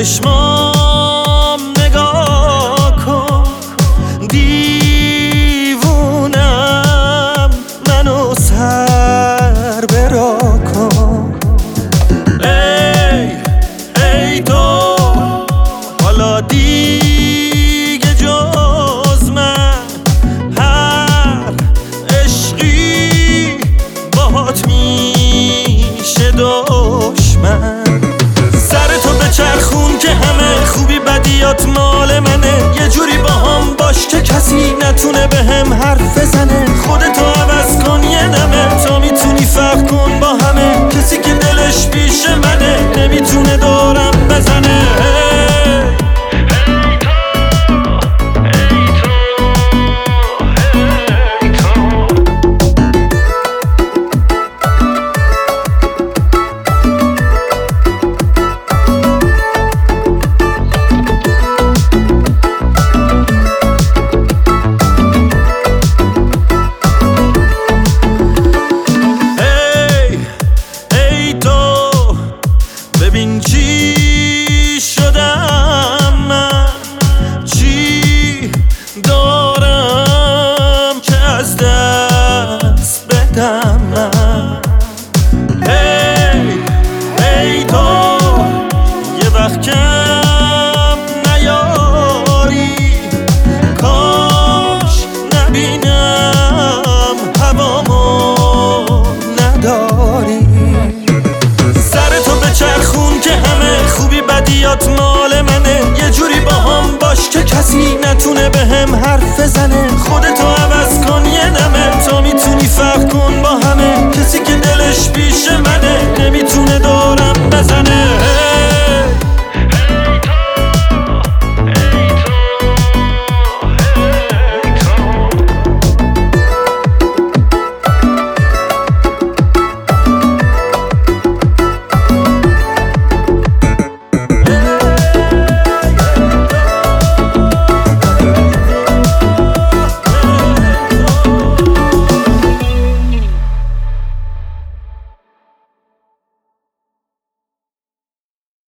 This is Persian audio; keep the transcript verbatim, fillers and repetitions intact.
چشمام نگاه کن، دیوونم منو سر برا کن. ای ای تو حالا دیگه جز من هر عشقی باهات میشه دشمن. سر تو به چرخون که همه خوبی بدیات مال منه، یه جوری با هم باش که کسی نتونه به هم حرف بزنه. خودتو عوض کن یه دمه تا میتونی فرق کن با همه، کسی که دلش پیش منه نمیتونه دورم بزنه. ببین چی شدم من، چی دارم که از دست بدم من. ای ای تو یه وقت کم نیاری، کاش نبینم هوامو نداری. چرخون که همه خوبی بدیات مال منه، یه جوری با هم باش که کسی نتونه به هم حرف بزنه. خودتو عوض کن یه دمه تا میتونی فرق کن با همه، کسی که دلش پیش